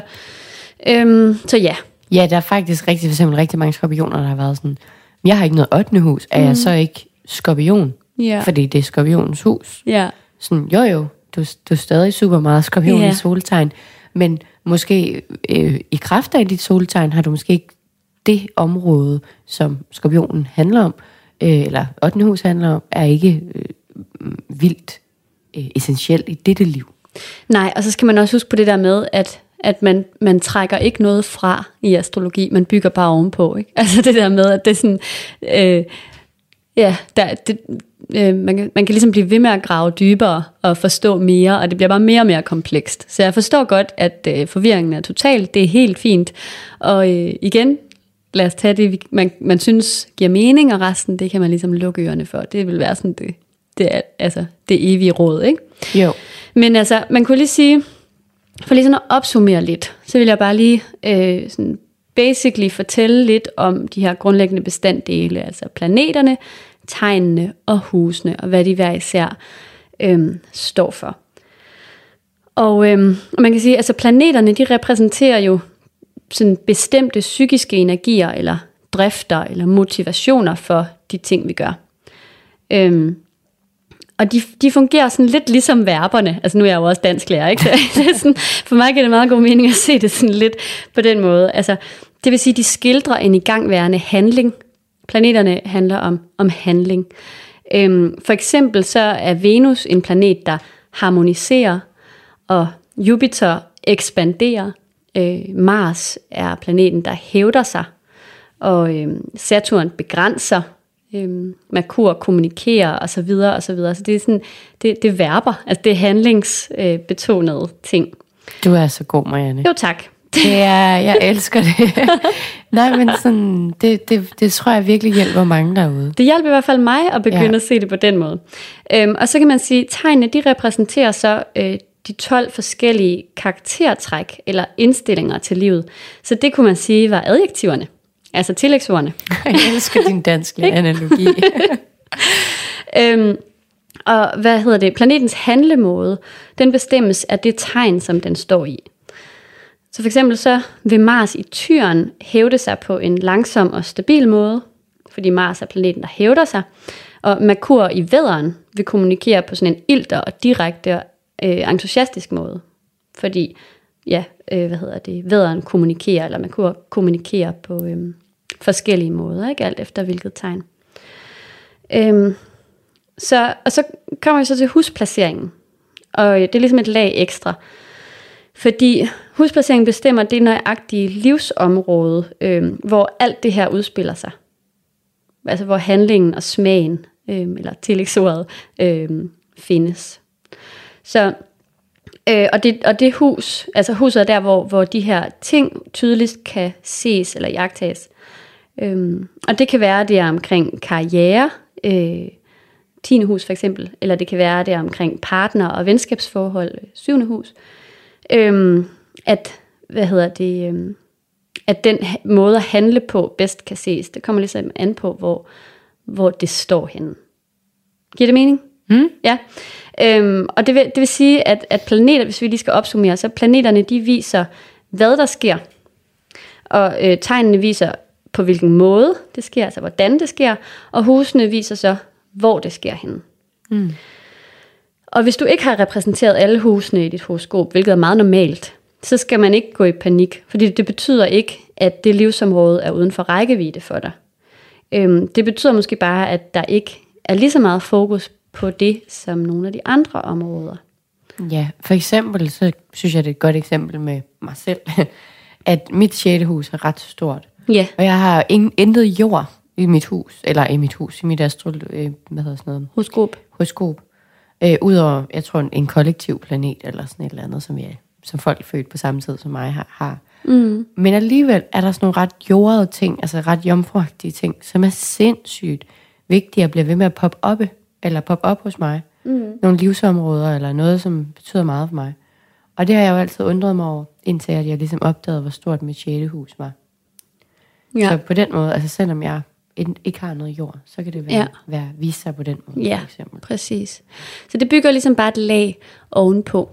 ikke? Så ja. Ja, der er faktisk for eksempel rigtig mange skorpioner, der har været sådan, jeg har ikke noget 8. hus, er jeg så ikke skorpion? Ja. Fordi det er skorpionens hus. Ja. Sådan, jo, du er stadig super meget skorpion i soltegn, men måske i kraft af dit soltegn har du måske ikke det område, som skorpionen handler om, eller 8. hus handler om, er ikke vildt essentielt i dette liv. Nej, og så skal man også huske på det der med, at man trækker ikke noget fra i astrologi, man bygger bare ovenpå, ikke? Altså det der med, at det er sådan, man kan ligesom blive ved med at grave dybere og forstå mere, og det bliver bare mere og mere komplekst. Så jeg forstår godt, at forvirringen er total, det er helt fint. Og igen, lad os tage det, man synes giver mening, og resten, det kan man ligesom lukke ørerne for. Det vil være sådan det er, altså det evige råd, ikke? Jo. Men altså, man kunne lige sige, for lige sådan at opsummere lidt, så vil jeg bare lige sådan basically fortælle lidt om de her grundlæggende bestanddele, altså planeterne, tegnene og husene, og hvad de hver især står for. Og man kan sige, altså planeterne, de repræsenterer jo sådan bestemte psykiske energier, eller drifter, eller motivationer for de ting, vi gør. Og de fungerer sådan lidt ligesom verberne. Altså nu er jeg jo også dansklærer, ikke? Så det er sådan, for mig giver det meget god mening at se det sådan lidt på den måde. Altså, det vil sige, de skildrer en igangværende handling. Planeterne handler om handling. For eksempel så er Venus en planet, der harmoniserer, og Jupiter ekspanderer. Mars er planeten, der hævder sig, og Saturn begrænser. Merkur kommunikerer og så videre og så videre. Så det er sådan, det er verber, altså det er handlingsbetonede ting. Du er så god, Marianne. Jo, tak. Jeg elsker det. Nej, men sådan, det tror jeg virkelig hjælper mange derude. Det hjælper i hvert fald mig at begynde at se det på den måde. Og så kan man sige, at tegnene, de repræsenterer så de 12 forskellige karaktertræk eller indstillinger til livet. Så det kunne man sige var adjektiverne. Altså tillægsordene. Jeg elsker din danske analogi. Og planetens handlemåde, den bestemmes af det tegn, som den står i. Så for eksempel så vil Mars i Tyren hævde sig på en langsom og stabil måde, fordi Mars er planeten, der hævder sig. Og Merkur i Vædderen vil kommunikere på sådan en ilter og direkte entusiastisk måde, fordi Vædderen kommunikerer, eller Merkur kommunikerer på forskellige måder, ikke? Alt efter hvilket tegn. Så kommer vi så til husplaceringen, og det er ligesom et lag ekstra, fordi husplaceringen bestemmer det nøjagtige livsområde, hvor alt det her udspiller sig. Altså hvor handlingen og smagen, eller tillægsordet, findes. Så og det hus, altså huset er der, hvor de her ting tydeligst kan ses eller iagttages. Og det kan være det omkring karriere, 10. hus for eksempel, eller det kan være det omkring partner- og venskabsforhold, 7. hus. At den måde at handle på bedst kan ses. Det kommer ligesom an på, hvor det står henne. Giver det mening? Mm. Ja. Og det vil sige, at planeter, hvis vi lige skal opsummere, så planeterne, de viser, hvad der sker. Og tegnene viser, på hvilken måde det sker, altså hvordan det sker. Og husene viser så, hvor det sker henne. Mm. Og hvis du ikke har repræsenteret alle husene i dit horoskop, hvilket er meget normalt, så skal man ikke gå i panik. Fordi det betyder ikke, at det livsområde er uden for rækkevidde for dig. Det betyder måske bare, at der ikke er lige så meget fokus på det, som nogle af de andre områder. Ja, for eksempel, så synes jeg, det er et godt eksempel med mig selv, at mit 6. hus er ret stort. Ja. Og jeg har intet jord i mit hus, i mit horoskop. Udover, jeg tror, en kollektiv planet, eller sådan et eller andet, som folk født på samme tid som mig har. Mm. Men alligevel er der sådan nogle ret jordede ting, altså ret jomfruagtige ting, som er sindssygt vigtige at blive ved med at poppe op hos mig. Mm. Nogle livsområder, eller noget, som betyder meget for mig. Og det har jeg jo altid undret mig over, indtil at jeg ligesom opdagede, hvor stort mit 6. hus var. Ja. Så på den måde, altså selvom jeg ikke har noget jord, så kan det vise sig på den måde. Ja, for eksempel. Præcis. Så det bygger ligesom bare et lag ovenpå.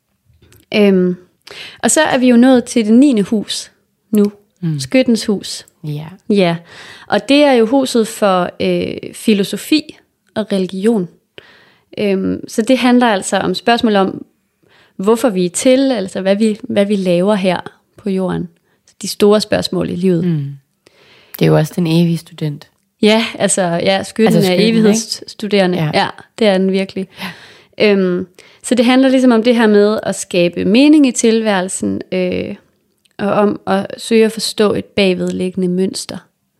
Og så er vi jo nået til det 9. hus nu. Skyttens hus. Ja. Ja. Og det er jo huset for filosofi og religion. Så det handler altså om spørgsmål om, hvorfor vi er til, altså hvad vi laver her på jorden. De store spørgsmål i livet. Mm. Det er jo også den evige student. Ja, skytten er evighedsstuderende. Ja, det er den virkelig. Ja. Så det handler ligesom om det her med at skabe mening i tilværelsen, og om at søge at forstå et bagvedliggende mønster.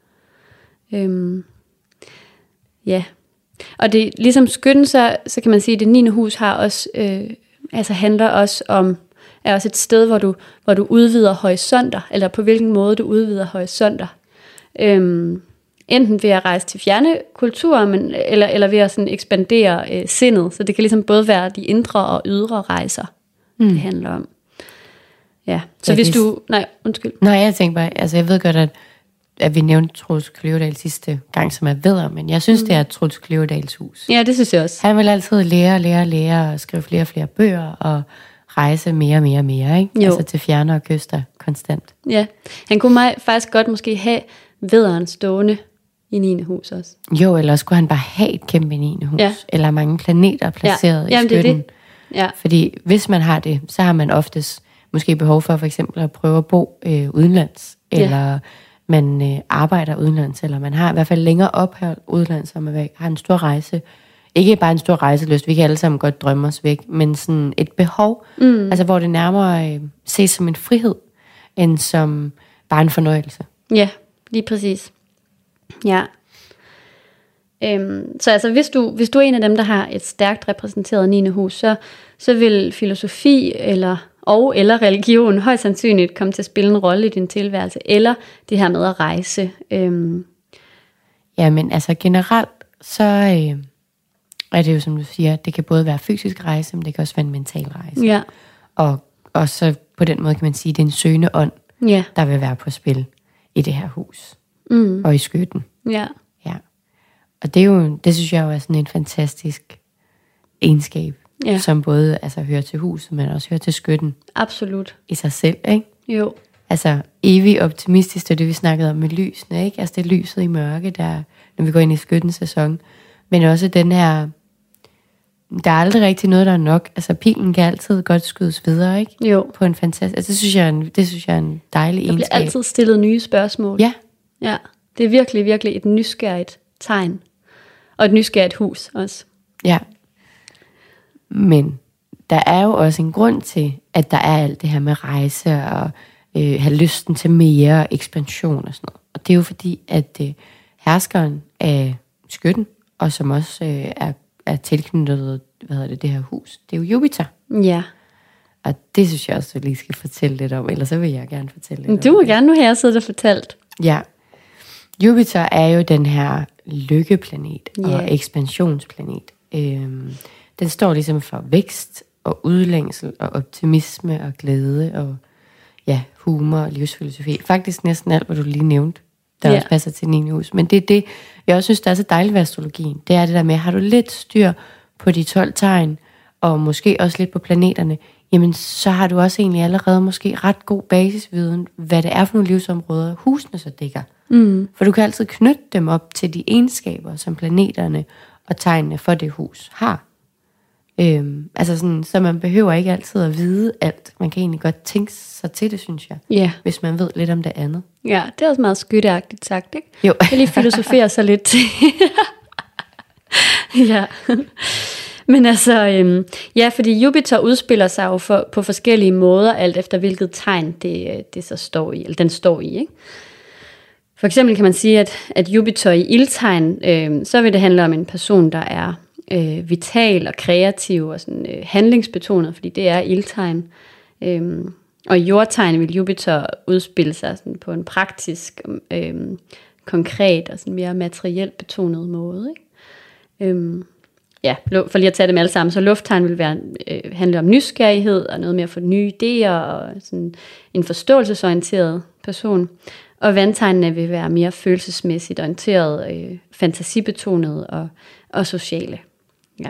Ja. Og det ligesom skytten, så kan man sige, at det 9. hus har også, handler også om, er også et sted, hvor du udvider horisonter, eller på hvilken måde du udvider horisonter. Enten ved at rejse til fjerne kulturer, eller ved at sådan ekspandere sindet. Så det kan ligesom både være de indre og ydre rejser, det handler om. Ja, så hvis du... Nej, undskyld. Nej, jeg tænker bare, altså jeg ved godt, at at vi nævnte Troels Kløvedal sidste gang, som er vedder, men jeg synes, det er Troels Kløvedals hus. Ja, det synes jeg også. Han vil altid lære og skrive flere og flere bøger og rejse mere, ikke? Jo. Altså til fjernere kyster konstant. Ja, han kunne faktisk godt måske have vedderen stående i 9. hus også. Jo, eller skulle han bare have et kæmpe 9. hus, eller mange planeter placeret i skytten. Det. Ja. Fordi hvis man har det, så har man oftest måske behov for eksempel at prøve at bo udenlands, eller man arbejder udenlands, eller man har i hvert fald længere ophold udenlands, og man har en stor rejse. Ikke bare en stor rejselyst, vi kan alle sammen godt drømme os væk, men sådan et behov, altså hvor det nærmere ses som en frihed, end som bare en fornøjelse. Ja, lige præcis. Ja. Så altså, hvis du er en af dem, der har et stærkt repræsenteret 9. hus, så vil filosofi eller religion højst sandsynligt komme til at spille en rolle i din tilværelse, eller det her med at rejse. Ja, men altså generelt, så er det jo, som du siger, det kan både være fysisk rejse, men det kan også være en mental rejse. Ja. Og så på den måde kan man sige, at det er en søgende ånd, der vil være på spil i det her hus. Og i skytten. Ja. Og det synes jeg jo er sådan en fantastisk egenskab, som både hører til huset, men også hører til skytten. Absolut. I sig selv, ikke? Jo. Altså evig optimistisk, det vi snakkede om med lysene, ikke? Altså det er lyset i mørke, der, når vi går ind i skyttens sæson. Men også den her, der er aldrig rigtig noget, der er nok. Altså pilen kan altid godt skydes videre, ikke? Jo. På en fantastisk, altså det synes jeg er en dejlig egenskab. Der bliver altid stillet nye spørgsmål. Ja. Ja, det er virkelig, virkelig et nysgerrigt tegn. Og et nysgerrigt hus også. Ja. Men der er jo også en grund til, at der er alt det her med rejse og have lysten til mere ekspansion og sådan noget. Og det er jo fordi, at herskeren af skytten, og som også er tilknyttet, det her hus, det er jo Jupiter. Ja. Og det synes jeg også, du lige skal fortælle lidt om, ellers så vil jeg gerne fortælle lidt om. Du må gerne nu her sidde og fortalt. Ja. Jupiter er jo den her lykkeplanet og ekspansionsplanet. Den står ligesom for vækst og udlængsel og optimisme og glæde og humor og livsfilosofi. Faktisk næsten alt, hvad du lige nævnte, der også passer til 9. hus. Men det er det, jeg også synes, der er så dejligt ved astrologien. Det er det der med, har du lidt styr på de 12 tegn, og måske også lidt på planeterne, jamen så har du også egentlig allerede måske ret god basisviden, hvad det er for nogle livsområder, husene så dækker. For du kan altid knytte dem op til de egenskaber, som planeterne og tegnene for det hus har. Altså sådan, så man behøver ikke altid at vide alt. Man kan egentlig godt tænke sig til det, synes jeg. Hvis man ved lidt om det andet. Ja, det er også meget skytteagtigt sagt, ikke? Jo. Jeg lige filosofere sig lidt til. Ja. Men altså, fordi Jupiter udspiller sig jo på forskellige måder, alt efter hvilket tegn det så står i, eller den står i, ikke? For eksempel kan man sige, at Jupiter i ildtegn, så vil det handle om en person, der er vital og kreativ og sådan, handlingsbetonet, fordi det er ildtegn. Og i jordtegn vil Jupiter udspille sig sådan, på en praktisk, konkret og sådan mere materielt betonet måde. Ikke? For lige at tage dem alle sammen, så lufttegn vil handle om nysgerrighed og noget mere for nye idéer og sådan en forståelsesorienteret person. Og vandtegnene vil være mere følelsesmæssigt orienteret, fantasibetonet og sociale. Ja.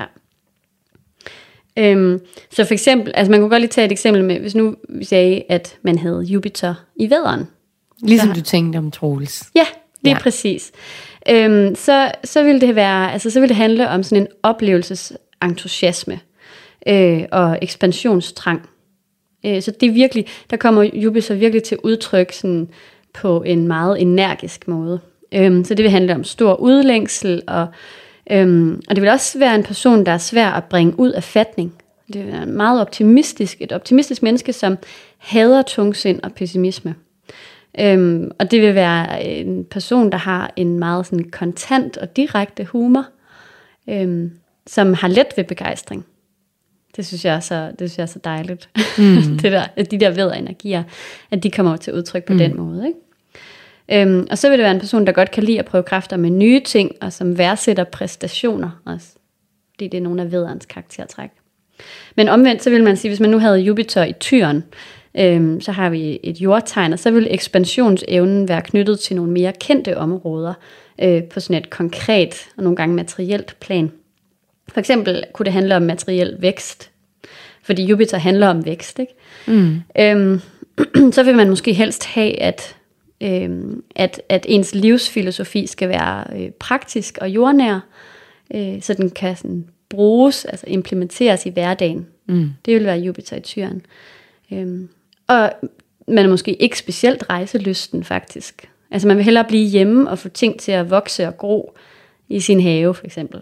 Så for eksempel, altså man kunne godt lige tage et eksempel med, hvis nu vi sagde, at man havde Jupiter i vædderen. Ligesom du tænkte om Troels. Ja, lige præcis. Så vil det være, altså så vil det handle om sådan en oplevelsesentusiasme og ekspansionstrang. Så det er virkelig, der kommer Jupiter virkelig til udtryk sådan på en meget energisk måde. Så det vil handle om stor udlængsel, og det vil også være en person, der er svær at bringe ud af fatning. Det er meget et optimistisk menneske, som hader tungsind og pessimisme. Og det vil være en person, der har en meget sådan kontant og direkte humor, som har let ved begejstring. Det synes jeg er så dejligt. De der vædderenergier, at de kommer til udtryk på den måde, ikke? Og så vil det være en person, der godt kan lide at prøve kræfter med nye ting, og som værdsætter præstationer også. Fordi det er nogle af vædderens karaktertræk. Men omvendt, så vil man sige, hvis man nu havde Jupiter i Tyren, Så har vi et jordtegn, og så vil ekspansionsevnen være knyttet til nogle mere kendte områder på sådan et konkret og nogle gange materielt plan. For eksempel kunne det handle om materiel vækst, fordi Jupiter handler om vækst, ikke? Så vil man måske helst have, at ens livsfilosofi skal være praktisk og jordnær, så den kan sådan bruges, altså implementeres i hverdagen. Det vil være Jupiter i Tyren. Og man er måske ikke specielt rejselysten faktisk. Altså man vil hellere blive hjemme og få ting til at vokse og gro i sin have for eksempel.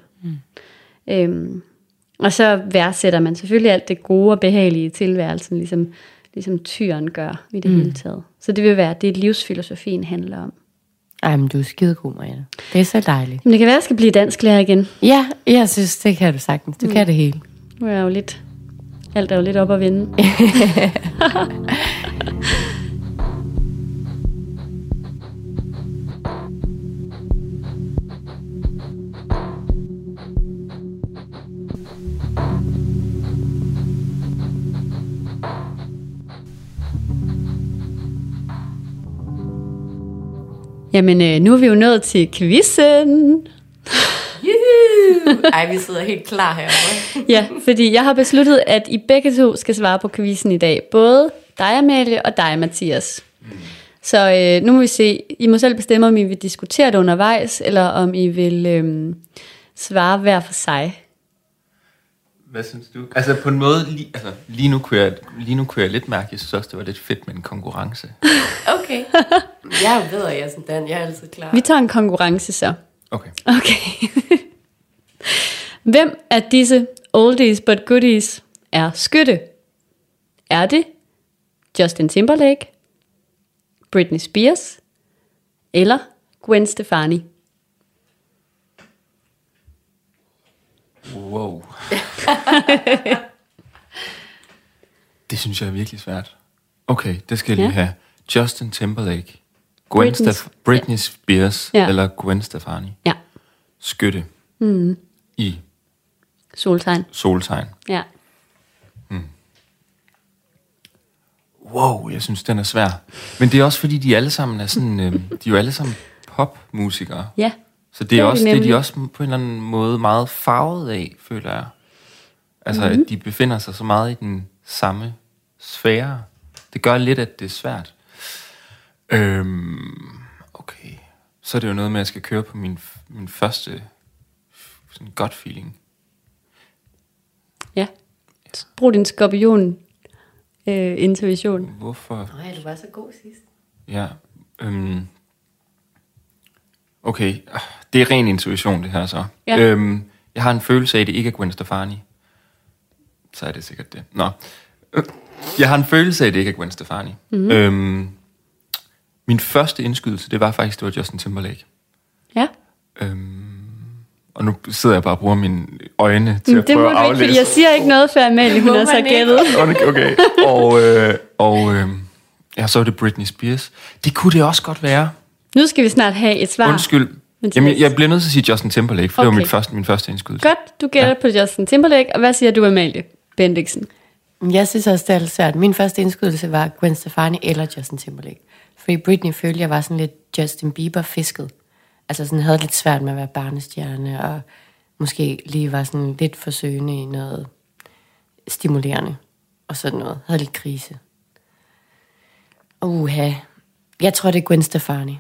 Og så værdsætter man selvfølgelig alt det gode og behagelige i tilværelsen, ligesom Tyren gør i det hele taget. Så det vil være det, livsfilosofien handler om. Ej, men du er skidegod, Marianne. Det er så dejligt. Men det kan være, at jeg skal blive dansklærer igen. Ja, jeg synes, det kan du sagtens. Du kan det hele. Nu er jeg jo lidt... Alt er jo lidt op at vinde. Jamen, nu er vi jo nået til quizzen. Ej, vi sidder helt klar herovre. Ja, fordi jeg har besluttet, at I begge to skal svare på quizzen i dag. Både dig, Amalie, og dig, Mathias. Så nu må vi se. I må selv bestemme, om I vil diskutere det undervejs, eller om I vil svare hver for sig. Hvad synes du? Altså på en måde, lige nu kunne jeg lidt mærke, jeg synes også, det var lidt fedt med en konkurrence. Okay. Jeg ved, jeg er sådan, jeg er altid klar. Vi tager en konkurrence så. Okay. Hvem af disse oldies but goodies er skytte? Er det Justin Timberlake, Britney Spears eller Gwen Stefani? Wow. Det synes jeg er virkelig svært. Okay, det skal jeg lige have. Justin Timberlake, Britney Spears eller Gwen Stefani. Ja. Skytte i soltegn. Ja. Wow, jeg synes den er svær. Men det er også fordi de alle sammen er sådan, de er jo alle sammen popmusikere. Ja. Så det er også det er de også på en eller anden måde meget farvet af, føler jeg. Altså at de befinder sig så meget i den samme sfære. Det gør lidt, at det er svært. Okay. Så er det jo noget med, at jeg skal køre på min første sådan gut feeling. Ja. Brug din skorpion intuition. Hvorfor? Nej, du var så god sidst. Ja. Okay. Det er ren intuition, det her så. Ja. Jeg har en følelse af, at det ikke er Gwen Stefani. Så er det sikkert det. Nå. Jeg har en følelse af, at det ikke er Gwen Stefani. Min første indskydelse, det var Justin Timberlake. Ja. Og nu sidder jeg bare og bruger mine øjne til at prøve at aflæse. Fordi jeg siger ikke noget, før Amalie, hun har så gættet. Okay. Og så er det Britney Spears. Det kunne det også godt være. Nu skal vi snart have et svar. Undskyld. Jamen, jeg bliver nødt til at sige Justin Timberlake, for det var min første indskydelse. Godt, du gætter på Justin Timberlake. Og hvad siger du, Amalie Bendiksen? Jeg synes også, det er svært. Min første indskydelse var Gwen Stefani eller Justin Timberlake. Fordi Britney følte, jeg var sådan lidt Justin Bieber-fisket. Altså sådan havde lidt svært med at være barnestjerne, og måske lige var sådan lidt forsøgende i noget stimulerende, og sådan noget. Havde lidt krise. Jeg tror, det er Gwen Stefani.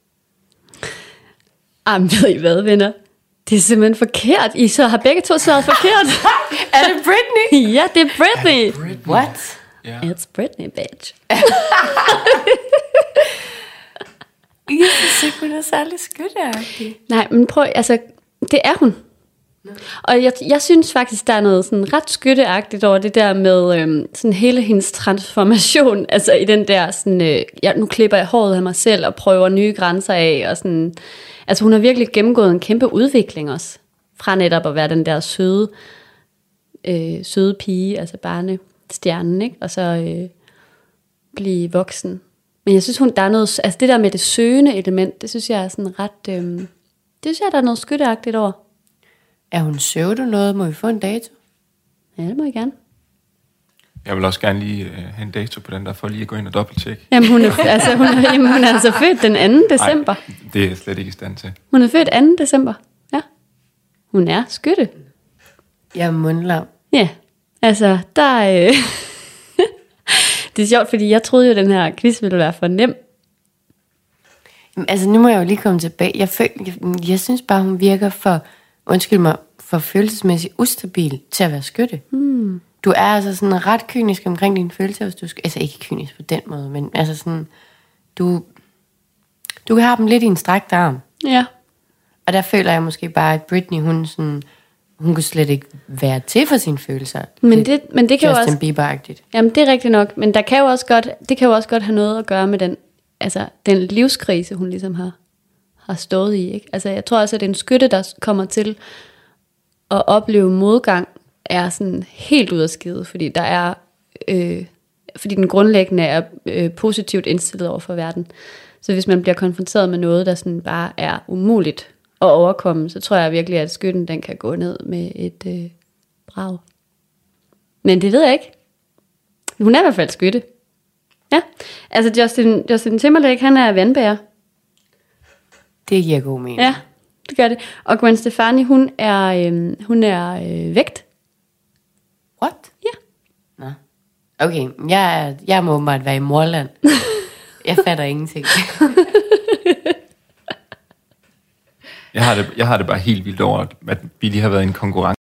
Jamen, ved I hvad, venner? Det er simpelthen forkert. I så har begge to svaret forkert. Er det Britney? Ja, det er Britney. What? Yeah. It's Britney, bitch. Jeg synes ikke, hun er særlig skytteagtig. Nej, men prøv, altså, det er hun. Og jeg synes faktisk, der er noget sådan ret skytteagtigt over det der med sådan hele hendes transformation. Altså i den der sådan, nu klipper jeg håret af mig selv og prøver nye grænser af. Og sådan, altså hun har virkelig gennemgået en kæmpe udvikling også. Fra netop at være den der søde pige, altså barnestjernen, ikke? Og så blive voksen. Men jeg synes, der er noget, altså det der med det søgende element, det synes jeg er sådan ret, det synes jeg, der er noget skytteagtigt over. Er hun pseudo noget? Må vi få en dato? Ja, det må jeg gerne. Jeg vil også gerne lige have en dato på den der, for lige at gå ind og dobbelttjekke. Jamen, hun er altså født den 2. december. Nej, det er jeg slet ikke i stand til. Hun er født 2. december, ja. Hun er skytte. Jeg er mundlam. Ja, altså, der... Det er sjovt, fordi jeg troede jo, at den her quiz ville være for nem. Altså, nu må jeg jo lige komme tilbage. Jeg synes bare, hun virker for følelsesmæssigt ustabil til at være skytte. Du er altså sådan ret kynisk omkring dine følelser, hvis du skal... Altså, ikke kynisk på den måde, men altså sådan... Du kan have dem lidt i en strakt arm. Ja. Og der føler jeg måske bare, at Britney, hun kunne slet ikke være til for sine følelser. Men det kan jo også... Bieber-agtigt. Jamen, det er rigtigt nok, men det kan jo også godt have noget at gøre med den livskrise, hun ligesom har stået i, ikke? Altså, jeg tror også, at en skytte, der kommer til at opleve modgang, er sådan helt ud af skide, fordi der er... fordi den grundlæggende er positivt indstillet over for verden. Så hvis man bliver konfronteret med noget, der sådan bare er umuligt at overkomme, så tror jeg virkelig, at skytten den kan gå ned med et brag. Men det ved jeg ikke. Hun er i hvert fald skytte. Ja, altså Justin Timberlake, han er vandbærer. Det giver god mening. Ja, det gør det. Og Gwen Stefani, hun er vægt. What? Ja. Nå. Okay, jeg må åbenbart være i Morland. Jeg fatter ingenting. Jeg har det bare helt vildt over, at vi lige har været i en konkurrence